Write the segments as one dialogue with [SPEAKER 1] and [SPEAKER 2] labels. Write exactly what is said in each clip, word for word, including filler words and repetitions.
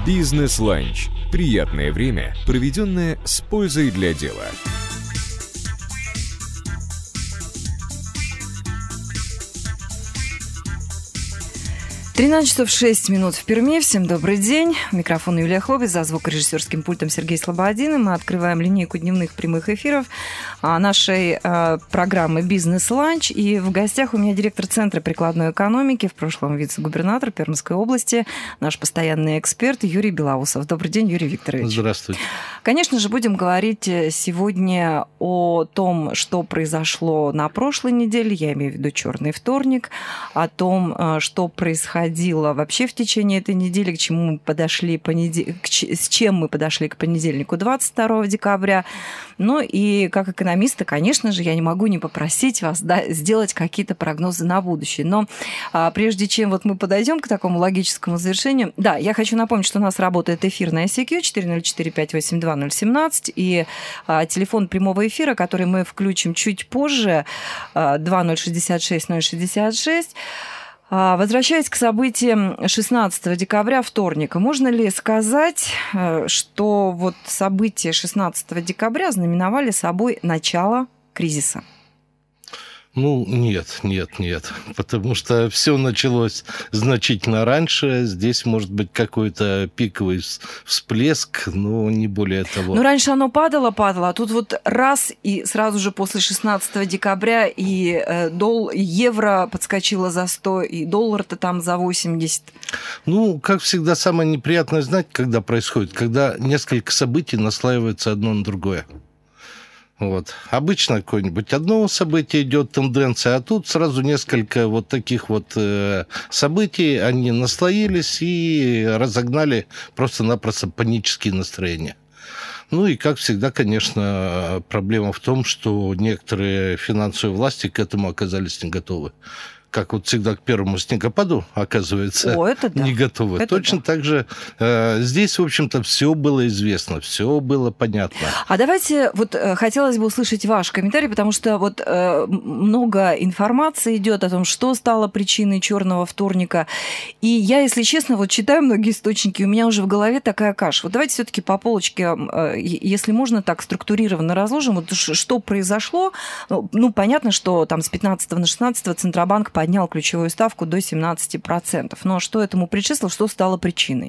[SPEAKER 1] Бизнес-ланч. Приятное время, проведенное с пользой для дела.
[SPEAKER 2] тринадцать часов шесть минут в Перми. Всем добрый день. Микрофон Юлия Хлобец, за звукорежиссерским пультом Сергей Слободин. И мы открываем линейку дневных прямых эфиров нашей э, программы «Бизнес-ланч». И в гостях у меня директор Центра прикладной экономики, в прошлом вице-губернатор Пермской области, наш постоянный эксперт Юрий Белоусов. Добрый день, Юрий Викторович.
[SPEAKER 3] Здравствуйте.
[SPEAKER 2] Конечно же, будем говорить сегодня о том, что произошло на прошлой неделе, я имею в виду черный вторник, о том, что происходило вообще в течение этой недели, к чему мы подошли, понедел... с чем мы подошли к понедельнику двадцать второго декабря. Ну и как экономиста, конечно же, я не могу не попросить вас, да, сделать какие-то прогнозы на будущее. Но а, прежде чем вот мы подойдем к такому логическому завершению, да, я хочу напомнить, что у нас работает эфир на ай си кью четыре ноль четыре пять восемь два ноль один семь и а, телефон прямого эфира, который мы включим чуть позже, а, два ноль шестьдесят шесть ноль шестьдесят шесть. Возвращаясь к событиям шестнадцатого декабря, вторника, можно ли сказать, что вот события шестнадцатого декабря знаменовали собой начало кризиса?
[SPEAKER 3] Ну, нет, нет, нет, потому что все началось значительно раньше. Здесь может быть какой-то пиковый всплеск, но не более того.
[SPEAKER 2] Ну, раньше оно падало, падало, а тут вот раз, и сразу же после шестнадцатого декабря и э, дол... евро подскочило за сто, и доллар-то там за восемьдесят.
[SPEAKER 3] Ну, как всегда, самое неприятное, знаете, когда происходит, когда несколько событий наслаиваются одно на другое. Вот. Обычно какое-нибудь одно событие идет, тенденция, а тут сразу несколько вот таких вот э, событий, они наслоились и разогнали просто-напросто панические настроения. Ну и, как всегда, конечно, проблема в том, что некоторые финансовые власти к этому оказались не готовы. Как вот всегда к первому снегопаду, оказывается,
[SPEAKER 2] О, это да.
[SPEAKER 3] не готовы.
[SPEAKER 2] Это
[SPEAKER 3] Точно
[SPEAKER 2] да.
[SPEAKER 3] так же э, здесь, в общем-то, все было известно, все было понятно.
[SPEAKER 2] А давайте, вот хотелось бы услышать ваш комментарий, потому что вот э, много информации идет о том, что стало причиной черного вторника. И я, если честно, вот читаю многие источники, у меня уже в голове такая каша. Вот давайте все-таки по полочке, э, если можно, так структурированно разложим, вот что произошло. Ну, понятно, что там с пятнадцатого на шестнадцатое Центробанк поднял ключевую ставку до семнадцать процентов. Но что этому предшествовало, что стало причиной?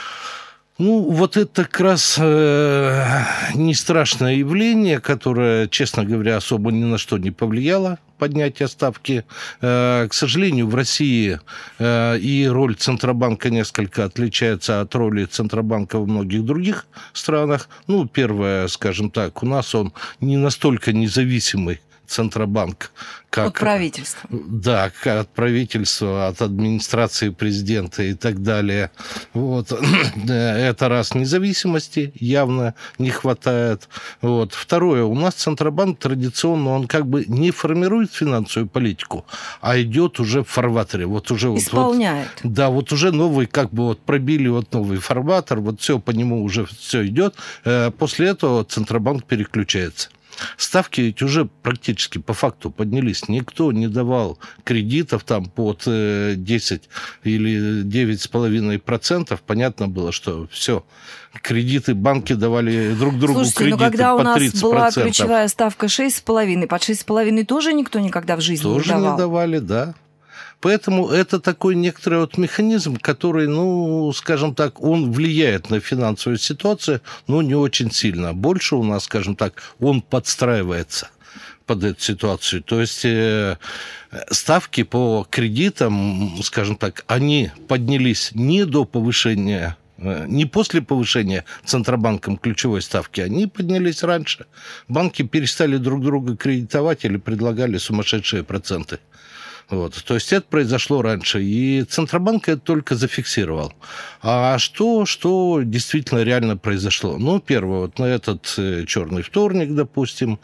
[SPEAKER 3] Ну, вот это как раз э, не страшное явление, которое, честно говоря, особо ни на что не повлияло, поднятие ставки. Э, к сожалению, в России э, и роль Центробанка несколько отличается от роли Центробанка в многих других странах. Ну, первое, скажем так, у нас он не настолько независимый, Центробанк, как...
[SPEAKER 2] От правительства.
[SPEAKER 3] Да, от правительства, от администрации президента и так далее. Вот. Это раз, независимости явно не хватает. Вот. Второе, у нас Центробанк традиционно, он как бы не формирует финансовую политику, а идет уже в фарватере. Вот уже
[SPEAKER 2] исполняет.
[SPEAKER 3] Вот, да, вот уже новый, как бы вот пробили вот новый фарватер, вот все по нему уже все идет. После этого Центробанк переключается. Ставки ведь уже практически по факту поднялись. Никто не давал кредитов там под десять или девять с половиной процентов. Понятно было, что все. Кредиты банки давали друг другу.
[SPEAKER 2] Слушайте,
[SPEAKER 3] кредиты
[SPEAKER 2] но когда
[SPEAKER 3] по
[SPEAKER 2] у нас
[SPEAKER 3] тридцать процентов.
[SPEAKER 2] Была ключевая ставка шесть с половиной, под шесть с половиной тоже никто никогда в жизни
[SPEAKER 3] тоже
[SPEAKER 2] не давал.
[SPEAKER 3] Тоже не давали, да. Поэтому это такой некоторый вот механизм, который, ну, скажем так, он влияет на финансовую ситуацию, но не очень сильно. Больше у нас, скажем так, он подстраивается под эту ситуацию. То есть э, ставки по кредитам, скажем так, они поднялись не до повышения, э, не после повышения Центробанком ключевой ставки, они поднялись раньше. Банки перестали друг друга кредитовать или предлагали сумасшедшие проценты. Вот. То есть это произошло раньше, и Центробанк это только зафиксировал. А что, что действительно реально произошло? Ну, первое, вот на этот черный вторник, допустим,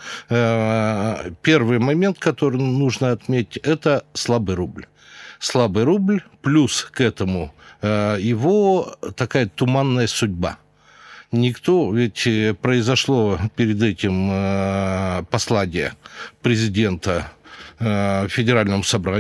[SPEAKER 3] первый момент, который нужно отметить, это слабый рубль. Слабый рубль, плюс к этому его такая туманная судьба. Никто, ведь произошло перед этим послание президента Федеральному собранию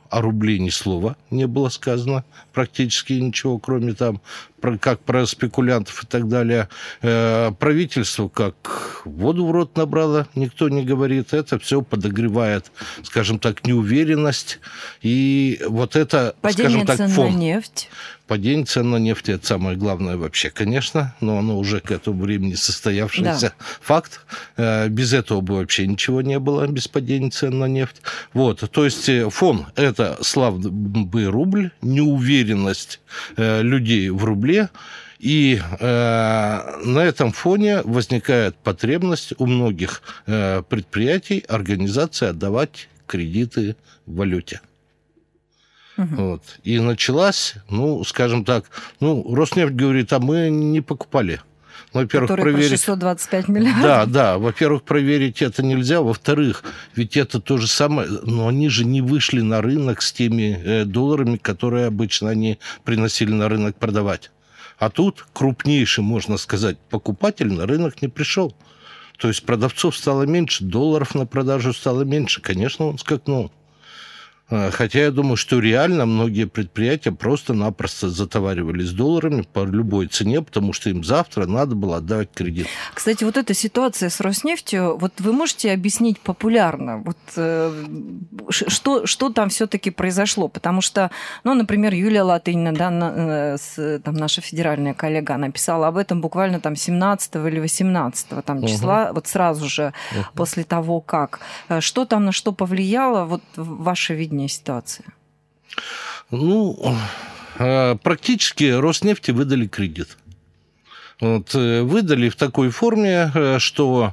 [SPEAKER 3] о рубле ни слова не было сказано, практически ничего, кроме там, про, как про спекулянтов и так далее. Э, правительство как воду в рот набрало, никто не говорит. Это все подогревает, скажем так, неуверенность. И вот это,
[SPEAKER 2] падение
[SPEAKER 3] скажем так,
[SPEAKER 2] цен
[SPEAKER 3] фон.
[SPEAKER 2] на нефть.
[SPEAKER 3] Падение цен на нефть – это самое главное вообще, конечно, но оно уже к этому времени состоявшийся
[SPEAKER 2] да.
[SPEAKER 3] факт. Без этого бы вообще ничего не было, без падения цен на нефть. Вот, то есть фон – это слабый рубль, неуверенность людей в рубле, и э, на этом фоне возникает потребность у многих э, предприятий, организаций отдавать кредиты в валюте. Угу. Вот. И началась, ну, скажем так, ну, Роснефть говорит, а мы не покупали. Во-первых,
[SPEAKER 2] который
[SPEAKER 3] проверить...
[SPEAKER 2] про шестьсот двадцать пять миллиардов.
[SPEAKER 3] Да, да. Во-первых, проверить это нельзя. Во-вторых, ведь это то же самое, но они же не вышли на рынок с теми э, долларами, которые обычно они приносили на рынок продавать. А тут крупнейший, можно сказать, покупатель на рынок не пришел. То есть продавцов стало меньше, долларов на продажу стало меньше. Конечно, он скакнул. Хотя я думаю, что реально многие предприятия просто-напросто затоваривались долларами по любой цене, потому что им завтра надо было отдавать кредит.
[SPEAKER 2] Кстати, вот эта ситуация с Роснефтью, вот вы можете объяснить популярно, вот, э, что, что там все-таки произошло? Потому что, ну, например, Юлия Латынина, да, на, с, там, наша федеральная коллега, она писала об этом буквально там семнадцатого или восемнадцатого там, числа, угу. вот сразу же угу. после того, как. Что там на что повлияло, вот ваше видение ситуации?
[SPEAKER 3] Ну, практически Роснефти выдали кредит. Вот, выдали в такой форме, что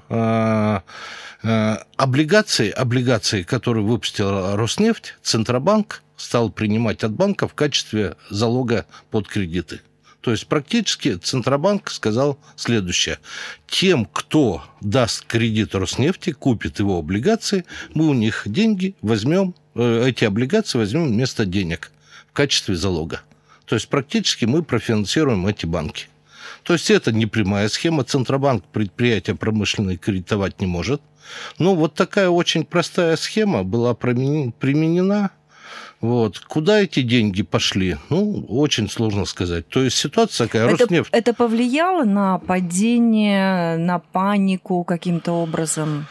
[SPEAKER 3] облигации, облигации, которые выпустила Роснефть, Центробанк стал принимать от банка в качестве залога под кредиты. То есть практически Центробанк сказал следующее. Тем, кто даст кредит Роснефти, купит его облигации, мы у них деньги возьмем, эти облигации возьмем вместо денег в качестве залога. То есть практически мы профинансируем эти банки. То есть это не прямая схема. Центробанк предприятия промышленные кредитовать не может. Но вот такая очень простая схема была применена. Вот. Куда эти деньги пошли? Ну, очень сложно сказать. То есть ситуация такая,
[SPEAKER 2] это,
[SPEAKER 3] Роснефть...
[SPEAKER 2] Это повлияло на падение, на панику каким-то образом?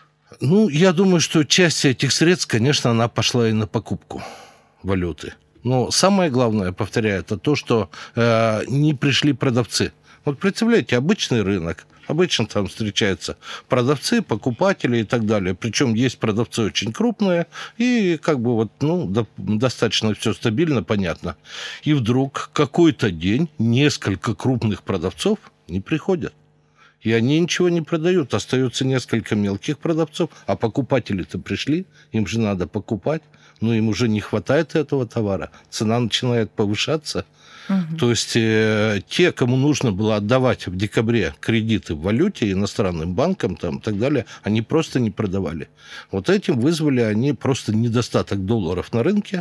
[SPEAKER 3] Ну, я думаю, что часть этих средств, конечно, она пошла и на покупку валюты. Но самое главное, повторяю, это то, что э, не пришли продавцы. Вот представляете, обычный рынок, обычно там встречаются продавцы, покупатели и так далее. Причем есть продавцы очень крупные, и как бы вот, ну, до, достаточно все стабильно, понятно. И вдруг какой-то день несколько крупных продавцов не приходят. И они ничего не продают. Остается несколько мелких продавцов, а покупатели-то пришли, им же надо покупать, но им уже не хватает этого товара. Цена начинает повышаться. Угу. То есть э, те, кому нужно было отдавать в декабре кредиты в валюте иностранным банкам там, и так далее, они просто не продавали. Вот этим вызвали они просто недостаток долларов на рынке.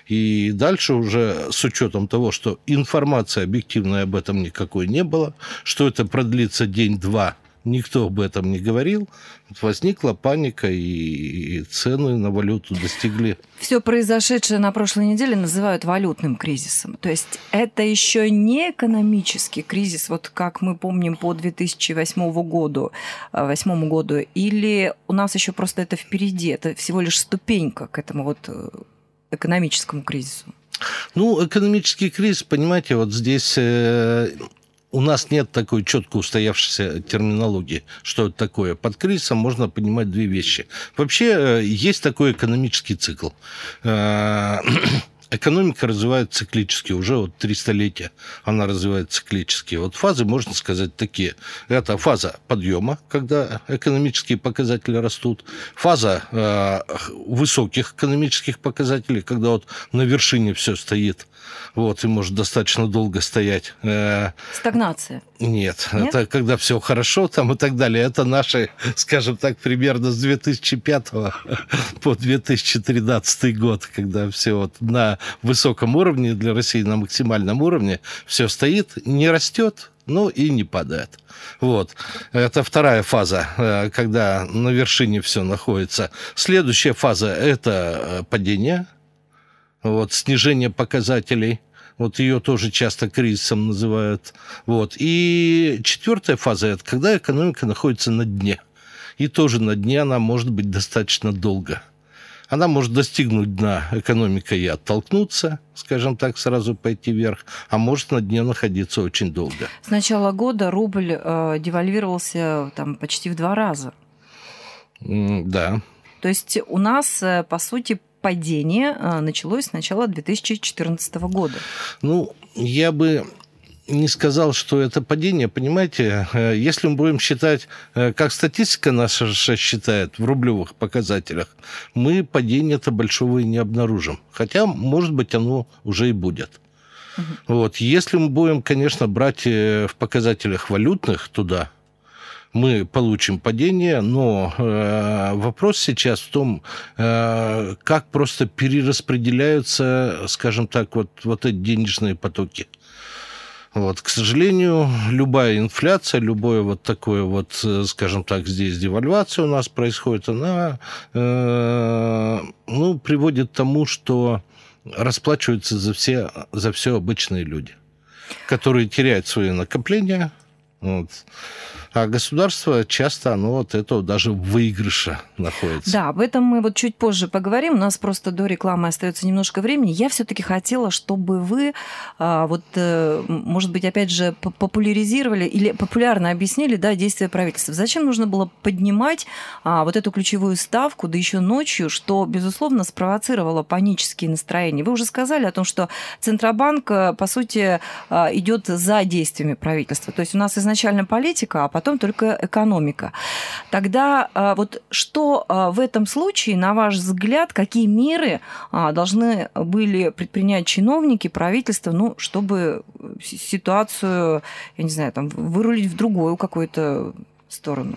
[SPEAKER 3] И дальше уже с учетом того, что информации объективной об этом никакой не было, что это продлится день-два, никто об этом не говорил, возникла паника, и цены на валюту достигли.
[SPEAKER 2] Все произошедшее на прошлой неделе называют валютным кризисом. То есть это еще не экономический кризис, вот как мы помним по две тысячи восьмому году, восьмому году, или у нас еще просто это впереди, это всего лишь ступенька к этому вот экономическому кризису?
[SPEAKER 3] Ну, экономический кризис, понимаете, вот здесь э, у нас нет такой четко устоявшейся терминологии, что это такое. Под кризисом можно понимать две вещи. Вообще э, есть такой экономический цикл. Э, Экономика развивается циклически, уже вот три столетия она развивается циклически. Вот фазы, можно сказать, такие. Это фаза подъема, когда экономические показатели растут. Фаза э, высоких экономических показателей, когда вот на вершине все стоит. Вот, и может достаточно долго стоять.
[SPEAKER 2] Стагнация?
[SPEAKER 3] Нет, Нет, это когда все хорошо там и так далее. Это наши, скажем так, примерно с две тысячи пятого по две тысячи тринадцатый год, когда все вот на высоком уровне, для России на максимальном уровне, все стоит, не растет, но и не падает. Вот. Это вторая фаза, когда на вершине все находится. Следующая фаза – это падение. вот, снижение показателей. Вот ее тоже часто кризисом называют. Вот. И четвертая фаза – это когда экономика находится на дне. И тоже на дне она может быть достаточно долго. Она может достигнуть дна, экономика и оттолкнуться, скажем так, сразу пойти вверх, а может на дне находиться очень долго.
[SPEAKER 2] С начала года рубль э, девальвировался там, почти в два раза.
[SPEAKER 3] Mm, да.
[SPEAKER 2] То есть у нас, по сути, падение началось с начала две тысячи четырнадцатого года.
[SPEAKER 3] Ну, я бы не сказал, что это падение, понимаете, если мы будем считать, как статистика наша считает в рублевых показателях, мы падения-то большого и не обнаружим. Хотя, может быть, оно уже и будет. Угу. Вот. Если мы будем, конечно, брать в показателях валютных туда, мы получим падение, но э, вопрос сейчас в том, э, как просто перераспределяются, скажем так, вот, вот эти денежные потоки. Вот, к сожалению, любая инфляция, любое вот такое вот, скажем так, здесь девальвация у нас происходит, она э, ну, приводит к тому, что расплачиваются за все, за все обычные люди, которые теряют свои накопления. Вот. А государство часто, оно от этого даже в выигрыше находится.
[SPEAKER 2] Да, об этом мы вот чуть позже поговорим. У нас просто до рекламы остается немножко времени. Я все-таки хотела, чтобы вы, вот, может быть, опять же, популяризировали или популярно объяснили, да, действия правительства. Зачем нужно было поднимать вот эту ключевую ставку, да еще ночью, что, безусловно, спровоцировало панические настроения? Вы уже сказали о том, что Центробанк, по сути, идет за действиями правительства. То есть у нас изначально политика, а потом потом только экономика. Тогда вот что в этом случае, на ваш взгляд, какие меры должны были предпринять чиновники, правительство, ну, чтобы ситуацию, я не знаю, там, вырулить в другую какую-то сторону?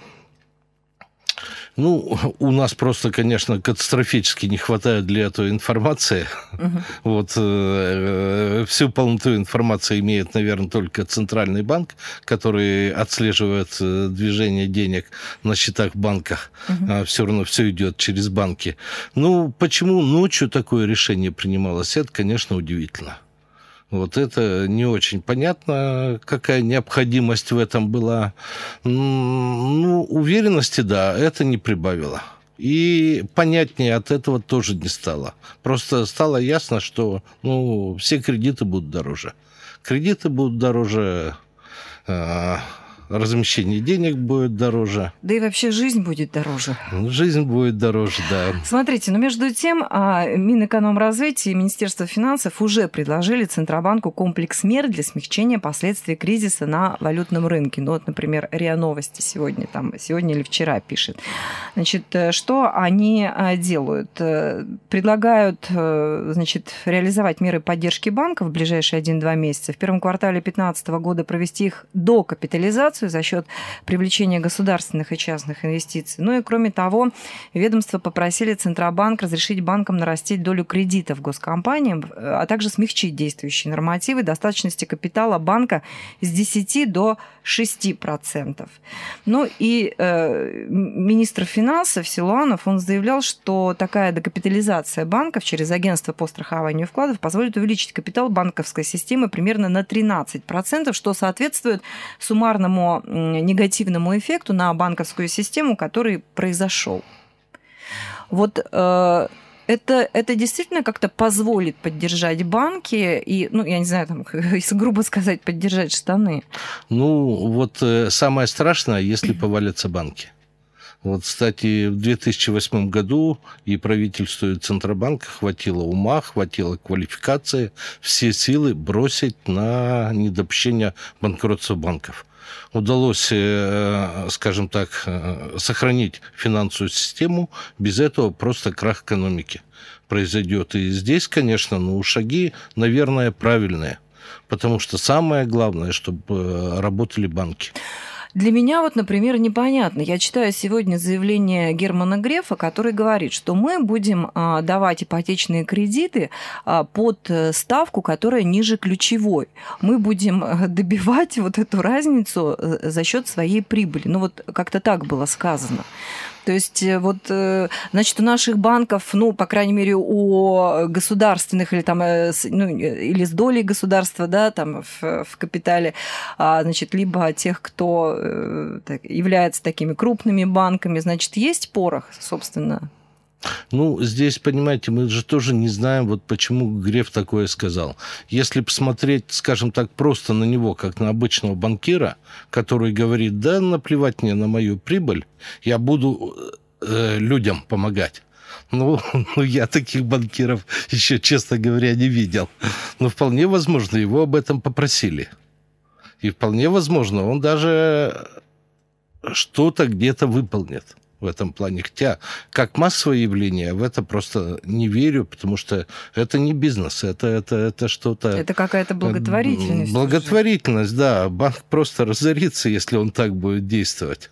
[SPEAKER 3] Ну, у нас просто, конечно, катастрофически не хватает для этого информации. Uh-huh. Вот, э, всю полноту информации имеет, наверное, только Центральный банк, который отслеживает движение денег на счетах в банках. Uh-huh. А все равно все идет через банки. Ну, почему ночью такое решение принималось, это, конечно, удивительно. Вот это не очень понятно, какая необходимость в этом была. Ну, уверенности, да, это не прибавило. И понятнее от этого тоже не стало. Просто стало ясно, что, ну, все кредиты будут дороже. Кредиты будут дороже, э- размещение денег будет дороже.
[SPEAKER 2] Да и вообще жизнь будет дороже.
[SPEAKER 3] Жизнь будет дороже, да.
[SPEAKER 2] Смотрите, но между тем Минэкономразвития и Министерство финансов уже предложили Центробанку комплекс мер для смягчения последствий кризиса на валютном рынке. Ну вот, например, РИА Новости сегодня, там, сегодня или вчера пишет. Значит, что они делают? Предлагают, значит, реализовать меры поддержки банков в ближайшие один-два месяца. В первом квартале две тысячи пятнадцатого года провести их докапитализацию за счет привлечения государственных и частных инвестиций. Ну и кроме того, ведомства попросили Центробанк разрешить банкам нарастить долю кредитов госкомпаниям, а также смягчить действующие нормативы достаточности капитала банка с десяти до шести процентов. Ну и э, министр финансов Силуанов, он заявлял, что такая докапитализация банков через агентство по страхованию вкладов позволит увеличить капитал банковской системы примерно на тринадцать процентов, что соответствует суммарному негативному эффекту на банковскую систему, который произошел. Вот э, это, это действительно как-то позволит поддержать банки и, ну, я не знаю, там, если грубо сказать, поддержать штаны?
[SPEAKER 3] Ну, вот э, самое страшное, если повалятся банки. Вот, кстати, в две тысячи восьмом году и правительству, и Центробанка хватило ума, хватило квалификации, все силы бросить на недопущение банкротства банков. Удалось, скажем так, сохранить финансовую систему, без этого просто крах экономики произойдет. И здесь, конечно, ну, шаги, наверное, правильные, потому что самое главное, чтобы работали банки.
[SPEAKER 2] Для меня вот, например, непонятно. Я читаю сегодня заявление Германа Грефа, который говорит, что мы будем давать ипотечные кредиты под ставку, которая ниже ключевой. Мы будем добивать вот эту разницу за счет своей прибыли. Ну вот как-то так было сказано. То есть вот, значит, у наших банков, ну, по крайней мере, у государственных или там, ну, или с долей государства, да, там в, в капитале, значит, либо тех, кто является такими крупными банками, значит, есть порох, собственно?
[SPEAKER 3] Ну, здесь, понимаете, мы же тоже не знаем, вот почему Греф такое сказал. Если посмотреть, скажем так, просто на него, как на обычного банкира, который говорит, да, наплевать мне на мою прибыль, я буду э, людям помогать. Ну, ну, я таких банкиров еще, честно говоря, не видел. Но вполне возможно, его об этом попросили. И вполне возможно, он даже что-то где-то выполнит в этом плане. Хотя, как массовое явление, в это просто не верю, потому что это не бизнес, это, это, это что-то...
[SPEAKER 2] Это какая-то благотворительность.
[SPEAKER 3] Благотворительность, уже. Да. Банк просто разорится, если он так будет действовать.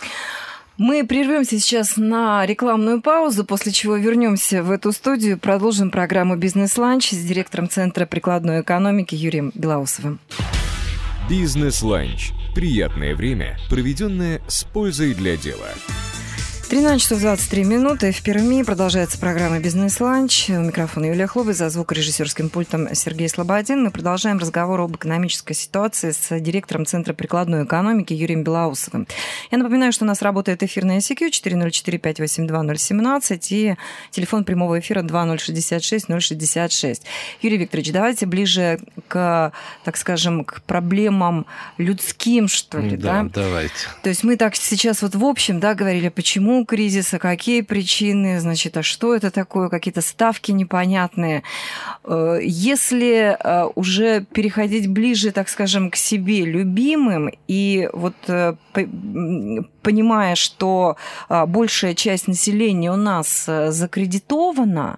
[SPEAKER 2] Мы прервемся сейчас на рекламную паузу, после чего вернемся в эту студию, продолжим программу «Бизнес-ланч» с директором Центра прикладной экономики Юрием Белоусовым.
[SPEAKER 1] «Бизнес-ланч». Приятное время, проведенное с пользой для дела.
[SPEAKER 2] тринадцать часов двадцать три минуты. В Перми продолжается программа «Бизнес-ланч». У микрофона Юлия Хлобы, за звукорежиссерским пультом Сергей Слободин. Мы продолжаем разговор об экономической ситуации с директором Центра прикладной экономики Юрием Белоусовым. Я напоминаю, что у нас работает эфирная ай си кью четыре ноль четыре пять восемь два ноль один семь и телефон прямого эфира два ноль шестьдесят шесть ноль шестьдесят шесть. Юрий Викторович, давайте ближе к, так скажем, к проблемам людским, что ли, да?
[SPEAKER 3] Да, давайте.
[SPEAKER 2] То есть мы так сейчас вот в общем, да, говорили, почему кризиса, какие причины, значит, а что это такое, какие-то ставки непонятные. Если уже переходить ближе, так скажем, к себе любимым, и вот понимая, что большая часть населения у нас закредитована,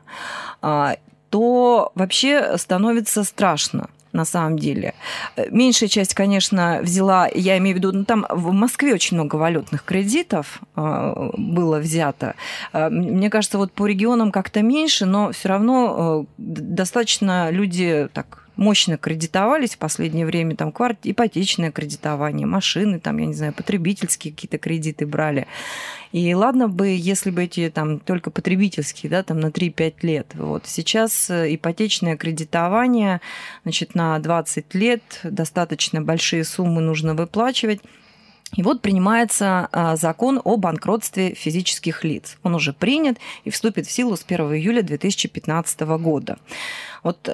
[SPEAKER 2] то вообще становится страшно. На самом деле. Меньшая часть, конечно, взяла, я имею в виду, ну, там в Москве очень много валютных кредитов э, было взято. Э, мне кажется, вот по регионам как-то меньше, но все равно э, достаточно люди так мощно кредитовались в последнее время, там кварт... ипотечное кредитование, машины, там, я не знаю, потребительские какие-то кредиты брали. И ладно бы, если бы эти там только потребительские, да, там на три-пять лет. Вот сейчас ипотечное кредитование, значит, на двадцать лет достаточно большие суммы нужно выплачивать. И вот принимается закон о банкротстве физических лиц. Он уже принят и вступит в силу с первого июля две тысячи пятнадцатого года. Вот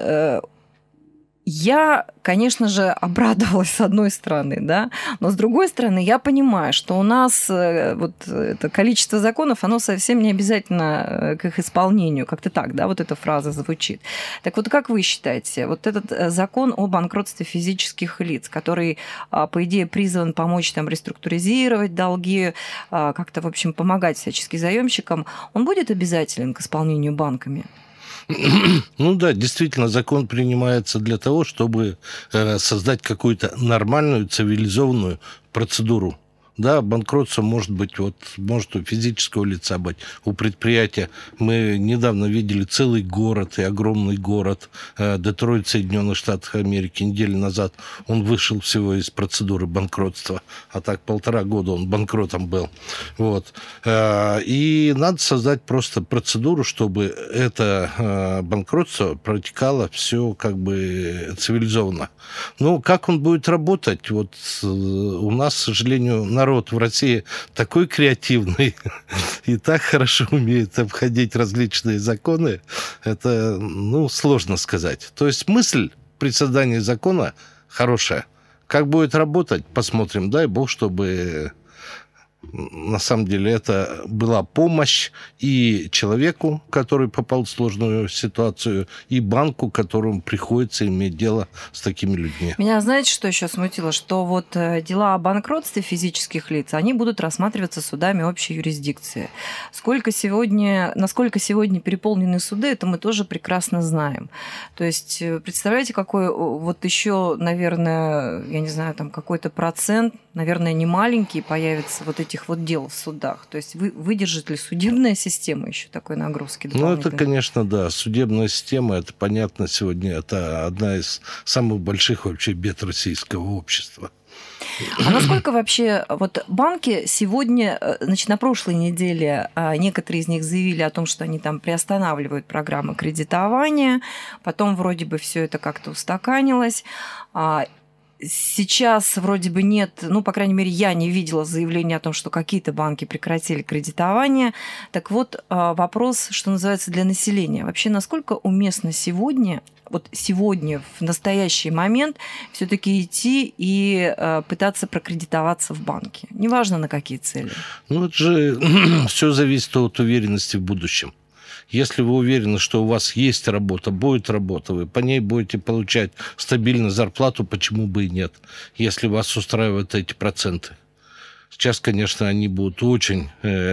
[SPEAKER 2] я, конечно же, обрадовалась с одной стороны, да, но с другой стороны я понимаю, что у нас вот это количество законов, оно совсем не обязательно к их исполнению, как-то так, да, вот эта фраза звучит. Так вот, как вы считаете, вот этот закон о банкротстве физических лиц, который, по идее, призван помочь там реструктуризировать долги, как-то, в общем, помогать всячески заемщикам, он будет обязателен к исполнению банками?
[SPEAKER 3] Ну да, действительно, закон принимается для того, чтобы создать какую-то нормальную, цивилизованную процедуру. Да, банкротство может быть, вот, может у физического лица быть, у предприятия. Мы недавно видели целый город и огромный город, Детройт, Соединенных Штатов Америки, неделю назад он вышел всего из процедуры банкротства, а так полтора года он банкротом был. Вот. И надо создать просто процедуру, чтобы это банкротство протекало все как бы цивилизованно. Ну, как он будет работать? Вот у нас, к сожалению, народ Народ в России такой креативный и так хорошо умеет обходить различные законы, это, ну, сложно сказать. То есть мысль при создании закона хорошая. Как будет работать, посмотрим. Дай бог, чтобы на самом деле это была помощь и человеку, который попал в сложную ситуацию, и банку, которому приходится иметь дело с такими людьми.
[SPEAKER 2] Меня, знаете, что еще смутило? Что вот дела о банкротстве физических лиц, они будут рассматриваться судами общей юрисдикции. Сколько сегодня, насколько сегодня переполнены суды, это мы тоже прекрасно знаем. То есть, представляете, какой вот еще, наверное, я не знаю, там какой-то процент, наверное, не маленький, появится вот этих вот дел в судах. То есть вы, выдержит ли судебная система еще такой нагрузки?
[SPEAKER 3] Ну, это, конечно, да. Судебная система, это понятно сегодня, это одна из самых больших вообще бед российского общества.
[SPEAKER 2] А насколько вообще вот банки сегодня, значит, на прошлой неделе некоторые из них заявили о том, что они там приостанавливают программы кредитования, потом вроде бы все это как-то устаканилось. Сейчас вроде бы нет, ну, по крайней мере, я не видела заявления о том, что какие-то банки прекратили кредитование. Так вот, вопрос, что называется, для населения. Вообще, насколько уместно сегодня, вот сегодня, в настоящий момент, все-таки идти и пытаться прокредитоваться в банке? Неважно, на какие цели.
[SPEAKER 3] Ну, это же все зависит от уверенности в будущем. Если вы уверены, что у вас есть работа, будет работа, вы по ней будете получать стабильную зарплату, почему бы и нет, если вас устраивают эти проценты. Сейчас, конечно, они будут очень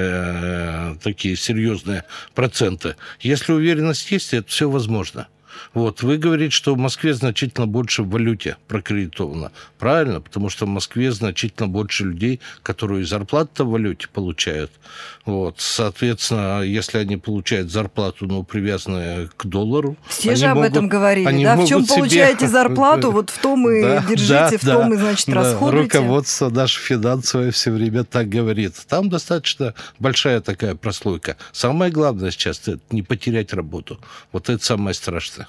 [SPEAKER 3] э, такие серьезные проценты. Если уверенность есть, это все возможно. Вот, вы говорите, что в Москве значительно больше в валюте прокредитовано. Правильно, потому что в Москве значительно больше людей, которые зарплату в валюте получают. Вот, соответственно, если они получают зарплату, ну, привязанную к доллару...
[SPEAKER 2] Все же об могут, этом говорили, да? В чем себе... получаете зарплату, вот в том и да, держите, да, в том и, значит, да, расходуете.
[SPEAKER 3] Руководство наше финансовое все время так говорит. Там достаточно большая такая прослойка. Самое главное сейчас – это не потерять работу. Вот это самое страшное.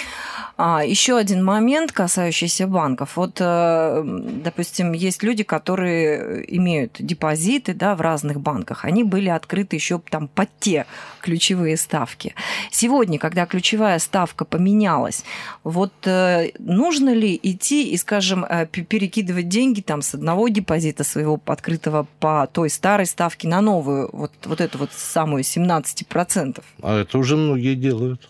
[SPEAKER 2] А, еще один момент, касающийся банков. Вот, допустим, есть люди, которые имеют депозиты, да, в разных банках. Они были открыты еще там под те ключевые ставки. Сегодня, когда ключевая ставка поменялась, вот нужно ли идти и, скажем, перекидывать деньги там с одного депозита своего открытого по той старой ставке на новую, вот, вот эту вот самую семнадцать процентов?
[SPEAKER 3] А это уже многие делают.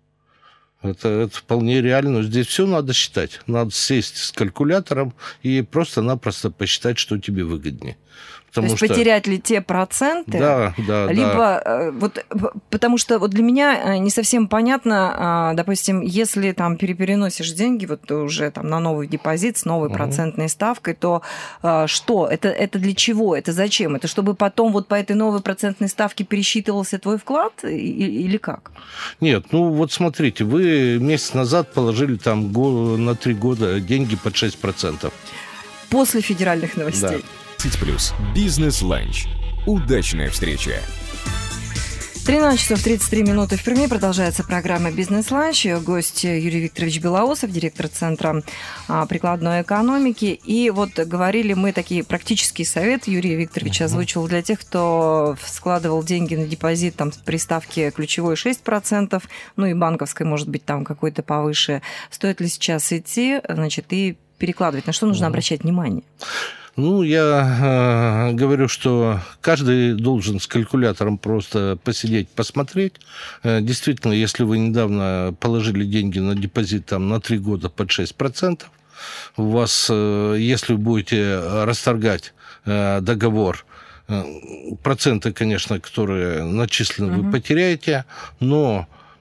[SPEAKER 3] Это, это вполне реально. Здесь все надо считать. Надо сесть с калькулятором и просто-напросто посчитать, что тебе выгоднее.
[SPEAKER 2] Потому То есть что... потерять ли те проценты,
[SPEAKER 3] да, да,
[SPEAKER 2] либо
[SPEAKER 3] да.
[SPEAKER 2] Вот, потому что вот для меня не совсем понятно, допустим, если там переносишь деньги вот уже там на новый депозит с новой угу. процентной ставкой, то что? Это, это для чего? Это зачем? Это чтобы потом вот по этой новой процентной ставке пересчитывался твой вклад или как?
[SPEAKER 3] Нет, ну вот смотрите, вы месяц назад положили там на три года деньги под шесть процентов.
[SPEAKER 2] После федеральных новостей.
[SPEAKER 3] Да.
[SPEAKER 1] плюс. Бизнес-ланч. Удачная встреча.
[SPEAKER 2] тринадцать часов тридцать три минуты в Перми. Продолжается программа «Бизнес-ланч». Ее гость Юрий Викторович Белоусов, директор Центра прикладной экономики. И вот говорили мы, такие практические советы Юрий Викторович озвучил для тех, кто складывал деньги на депозит там, при ставке ключевой шесть процентов, ну и банковской, может быть, там какой-то повыше. Стоит ли сейчас идти, значит, и перекладывать? На что нужно обращать внимание?
[SPEAKER 3] Ну, я э, говорю, что каждый должен с калькулятором просто посидеть, посмотреть. Э, действительно, если вы недавно положили деньги на депозит там, на три года под шесть процентов, у вас, э, если вы будете расторгать э, договор, э, проценты, конечно, которые начислены, угу. вы потеряете, но...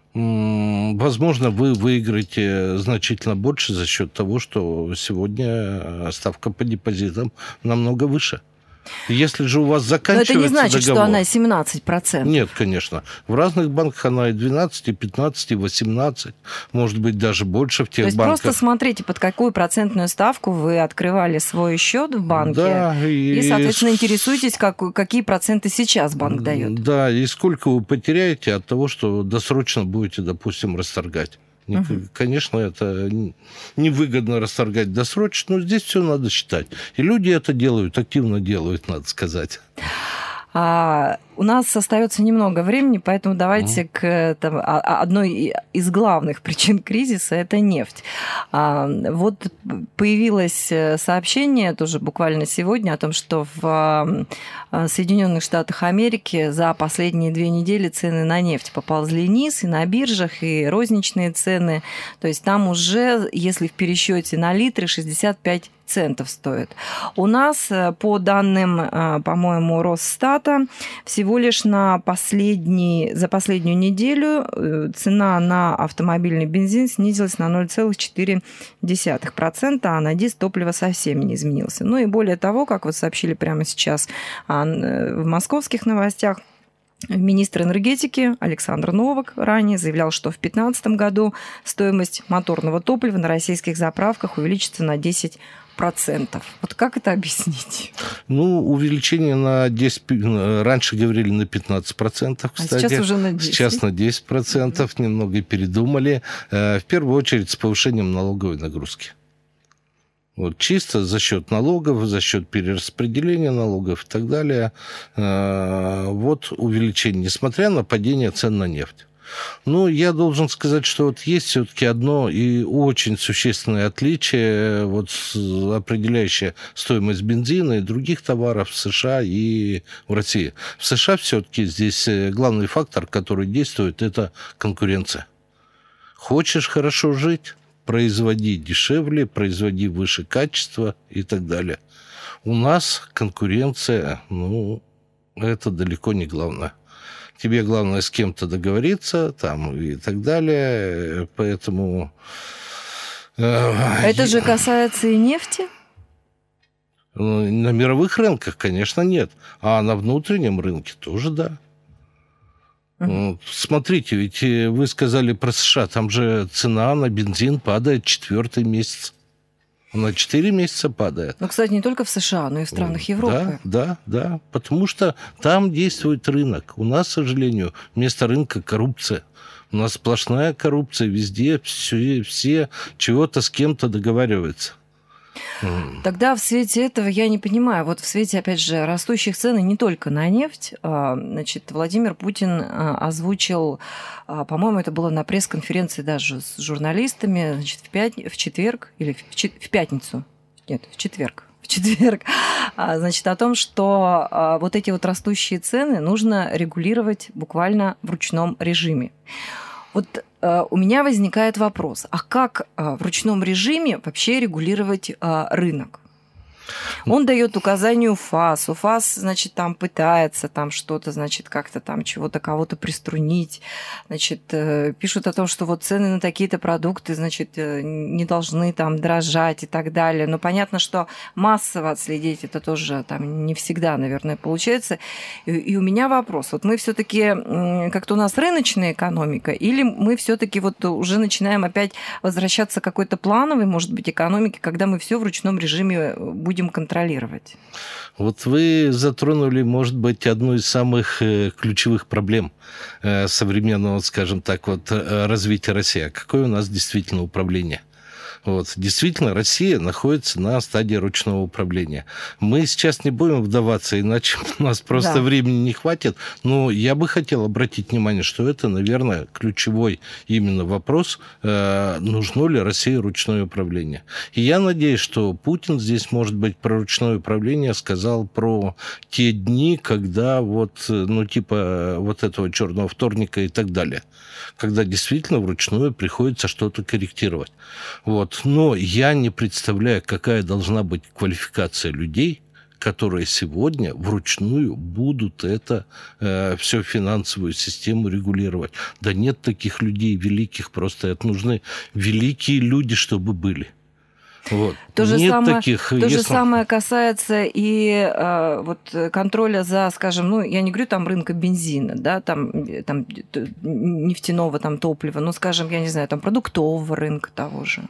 [SPEAKER 3] возможно, вы выиграете значительно больше за счет того, что сегодня ставка по депозитам намного выше. Если же у вас заканчивается договор...
[SPEAKER 2] Но это не значит,
[SPEAKER 3] договор,
[SPEAKER 2] что она семнадцать процентов.
[SPEAKER 3] Нет, конечно. В разных банках она и двенадцать, и пятнадцать, и восемнадцать, может быть, даже больше в тех
[SPEAKER 2] банках. То есть
[SPEAKER 3] банках.
[SPEAKER 2] просто смотрите, под какую процентную ставку вы открывали свой счет в банке,
[SPEAKER 3] да, и,
[SPEAKER 2] и, соответственно, интересуетесь, как, какие проценты сейчас банк дает.
[SPEAKER 3] Да, и сколько вы потеряете от того, что досрочно будете, допустим, расторгать. Uh-huh. Конечно, это невыгодно расторгать досрочно, но здесь все надо считать. И люди это делают, активно делают, надо сказать.
[SPEAKER 2] А, у нас остается немного времени, поэтому давайте uh-huh. к там, одной из главных причин кризиса – это нефть. А, вот появилось сообщение тоже буквально сегодня о том, что в Соединенных Штатах Америки за последние две недели цены на нефть поползли вниз и на биржах, и розничные цены. То есть там уже, если в пересчете на литры, шестьдесят пять центов стоит. У нас, по данным, по-моему, Росстата, всего лишь на последний, за последнюю неделю цена на автомобильный бензин снизилась на ноль целых четыре десятых процента, а на дизтопливо совсем не изменился. Ну и более того, как вот сообщили прямо сейчас в московских новостях, министр энергетики Александр Новак ранее заявлял, что в две тысячи пятнадцатом году стоимость моторного топлива на российских заправках увеличится на десять процентов. Вот как это объяснить?
[SPEAKER 3] Ну, увеличение на десять... Раньше говорили на пятнадцать процентов, кстати.
[SPEAKER 2] А сейчас уже на десять процентов. Сейчас
[SPEAKER 3] на десять процентов. Mm-hmm. Немного передумали. В первую очередь с повышением налоговой нагрузки. Вот чисто за счет налогов, за счет перераспределения налогов и так далее. Вот увеличение, несмотря на падение цен на нефть. Ну, я должен сказать, что вот есть все-таки одно и очень существенное отличие, вот определяющее стоимость бензина и других товаров в США и в России. В США все-таки здесь главный фактор, который действует, это конкуренция. Хочешь хорошо жить? Производи дешевле, производи выше качества и так далее. У нас конкуренция, ну, это далеко не главное. Тебе главное с кем-то договориться там, и так далее. Поэтому...
[SPEAKER 2] Это же касается и нефти?
[SPEAKER 3] На мировых рынках, конечно, нет. А на внутреннем рынке тоже да. Uh-huh. Смотрите, ведь вы сказали про США, там же цена на бензин падает четвертый месяц. На четыре месяца падает.
[SPEAKER 2] Ну, кстати, не только в США, но и в странах Европы.
[SPEAKER 3] Да, да, да. Потому что там действует рынок. У нас, к сожалению, вместо рынка коррупция. У нас сплошная коррупция везде. Все, все чего-то с кем-то договариваются.
[SPEAKER 2] Тогда в свете этого я не понимаю, вот в свете, опять же, растущих цен не только на нефть, значит, Владимир Путин озвучил, по-моему, это было на пресс-конференции даже с журналистами, значит, в, пят... в четверг или в пятницу, нет, в четверг, в четверг, значит, о том, что вот эти вот растущие цены нужно регулировать буквально в ручном режиме. Вот э, у меня возникает вопрос, а как э, в ручном режиме вообще регулировать э, рынок? Он дает указание УФАС, УФАС, значит, там пытается там что-то, значит, как-то там чего-то, кого-то приструнить, значит, э, пишут о том, что вот цены на такие-то продукты, значит, э, не должны там дрожать и так далее. Но понятно, что массово отследить это тоже там не всегда, наверное, получается. И, и у меня вопрос, вот мы все-таки э, как-то у нас рыночная экономика, или мы все-таки вот уже начинаем опять возвращаться к какой-то плановой, может быть, экономике, когда мы все в ручном режиме будем будем контролировать?
[SPEAKER 3] Вот вы затронули, может быть, одну из самых ключевых проблем современного, скажем так, вот, развития России. Какое у нас действительно управление? Вот. Действительно, Россия находится на стадии ручного управления. Мы сейчас не будем вдаваться, иначе у нас просто да. времени не хватит. Но я бы хотел обратить внимание, что это, наверное, ключевой именно вопрос, э, нужно ли России ручное управление. И я надеюсь, что Путин здесь, может быть, про ручное управление сказал про те дни, когда вот, ну, типа вот этого черного вторника и так далее. Когда действительно вручную приходится что-то корректировать. Вот. Но я не представляю, какая должна быть квалификация людей, которые сегодня вручную будут это э, все финансовую систему регулировать. Да нет таких людей великих, просто это нужны великие люди, чтобы были. Вот.
[SPEAKER 2] То, же
[SPEAKER 3] Нет
[SPEAKER 2] самое,
[SPEAKER 3] таких,
[SPEAKER 2] то
[SPEAKER 3] если...
[SPEAKER 2] же самое касается и э, вот, контроля за, скажем, ну, я не говорю там рынка бензина, да, там, там нефтяного там, топлива, но, скажем, я не знаю, там продуктового рынка того же.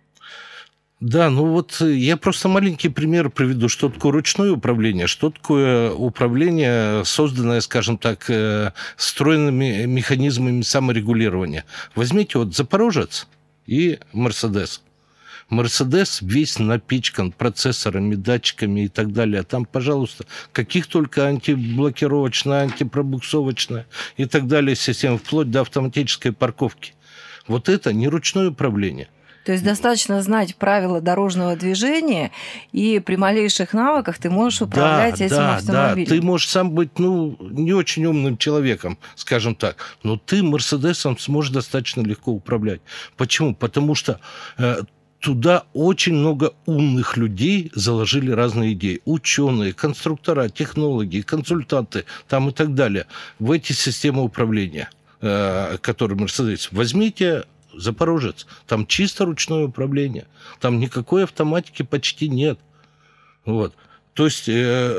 [SPEAKER 3] Да, ну вот я просто маленький пример приведу, что такое ручное управление, что такое управление, созданное, скажем так, встроенными механизмами саморегулирования. Возьмите вот Запорожец и Мерседес. Мерседес весь напичкан процессорами, датчиками и так далее. Там, пожалуйста, каких только антиблокировочная, антипробуксовочная и так далее систем, вплоть до автоматической парковки. Вот это не ручное управление.
[SPEAKER 2] То есть достаточно знать правила дорожного движения, и при малейших навыках ты можешь управлять
[SPEAKER 3] да,
[SPEAKER 2] этим
[SPEAKER 3] да,
[SPEAKER 2] автомобилем.
[SPEAKER 3] Да, ты можешь сам быть, ну, не очень умным человеком, скажем так, но ты Мерседесом сможешь достаточно легко управлять. Почему? Потому что э, туда очень много умных людей заложили разные идеи. Ученые, конструктора, технологи, консультанты там и так далее в эти системы управления, э, которые Мерседес. Возьмите Запорожец, там чисто ручное управление, там никакой автоматики почти нет. Вот. То есть э,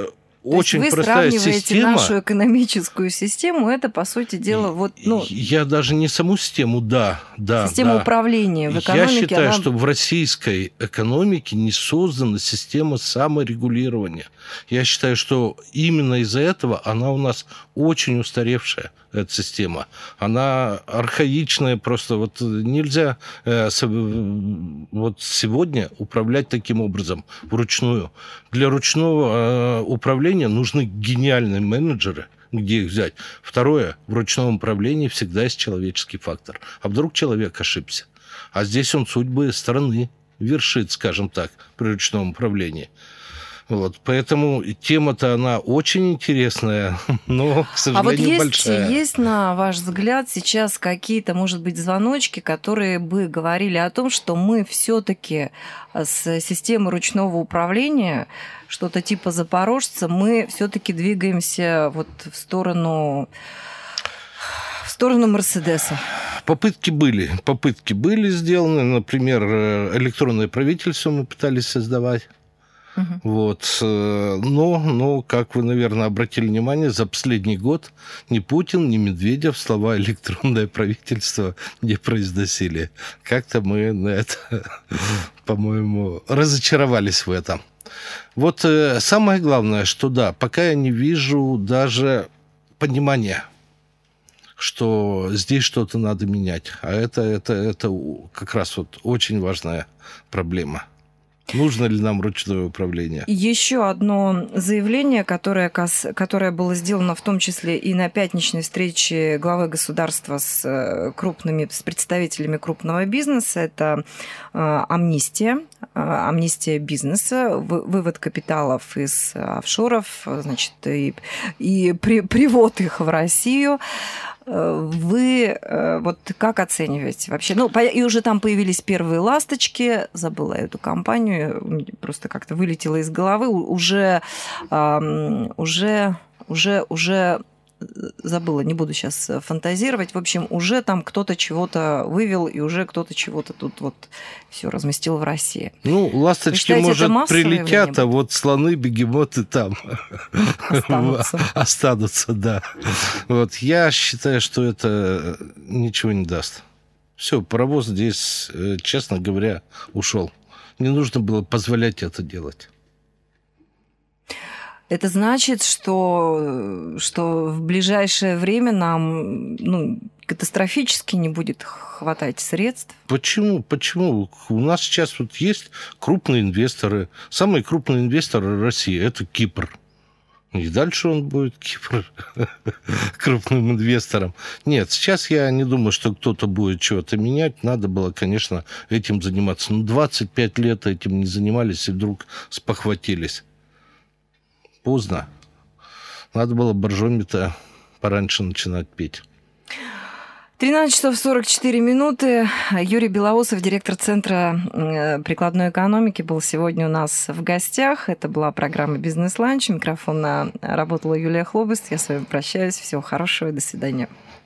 [SPEAKER 3] очень
[SPEAKER 2] вы
[SPEAKER 3] простая
[SPEAKER 2] сравниваете
[SPEAKER 3] система.
[SPEAKER 2] нашу экономическую систему, это, по сути дела, вот... Ну,
[SPEAKER 3] я даже не саму систему, да, да.
[SPEAKER 2] Систему
[SPEAKER 3] да.
[SPEAKER 2] управления в экономике.
[SPEAKER 3] Я считаю,
[SPEAKER 2] она...
[SPEAKER 3] что в российской экономике не создана система саморегулирования. Я считаю, что именно из-за этого она у нас очень устаревшая, эта система. Она архаичная, просто вот нельзя э, с, вот сегодня управлять таким образом, вручную. Для ручного э, управления нужны гениальные менеджеры, где их взять. Второе, в ручном управлении всегда есть человеческий фактор. А вдруг человек ошибся? А здесь он судьбы страны вершит, скажем так, при ручном управлении. Вот, поэтому тема-то она очень интересная, но, к сожалению,
[SPEAKER 2] а вот есть,
[SPEAKER 3] большая.
[SPEAKER 2] Есть, на ваш взгляд, сейчас какие-то, может быть, звоночки, которые бы говорили о том, что мы все-таки с системы ручного управления, что-то типа запорожца, мы все-таки двигаемся вот в сторону, в сторону Мерседеса?
[SPEAKER 3] Попытки были, попытки были сделаны, например, электронное правительство мы пытались создавать. Uh-huh. Вот. Но, но, как вы, наверное, обратили внимание, за последний год ни Путин, ни Медведев слова «электронное правительство» не произносили. Как-то мы на это, по-моему, разочаровались в этом. Вот самое главное, что да, пока я не вижу даже понимания, что здесь что-то надо менять. А это, это, это как раз вот очень важная проблема. Нужно ли нам ручное управление?
[SPEAKER 2] Еще одно заявление, которое, которое было сделано в том числе и на пятничной встрече главы государства с крупными, с представителями крупного бизнеса, это амнистия, амнистия бизнеса, вывод капиталов из офшоров, значит, и, и при, привод их в Россию. Вы вот как оцениваете вообще? Ну, и уже там появились первые ласточки, забыла эту компанию, просто как-то вылетела из головы, уже, уже, уже, уже забыла, не буду сейчас фантазировать. В общем, уже там кто-то чего-то вывел, и уже кто-то чего-то тут вот все разместил в России.
[SPEAKER 3] Ну, ласточки, считаете, может, прилетят, а вот слоны, бегемоты там останутся. Останутся, да. Вот я считаю, что это ничего не даст. Все, паровоз здесь, честно говоря, ушел. Не нужно было позволять это делать.
[SPEAKER 2] Это значит, что, что в ближайшее время нам ну, катастрофически не будет хватать средств?
[SPEAKER 3] Почему? Почему? У нас сейчас вот есть крупные инвесторы. Самый крупный инвестор России – это Кипр. И дальше он будет, Кипр, крупным инвестором. Нет, сейчас я не думаю, что кто-то будет чего-то менять. Надо было, конечно, этим заниматься. Но двадцать пять лет этим не занимались и вдруг спохватились. Поздно. Надо было Боржоми-то пораньше начинать петь.
[SPEAKER 2] тринадцать часов сорок четыре минуты. Юрий Белоусов, директор Центра прикладной экономики, был сегодня у нас в гостях. Это была программа «Бизнес-ланч». Микрофон работала Юлия Хлобыст. Я с вами прощаюсь. Всего хорошего и до свидания.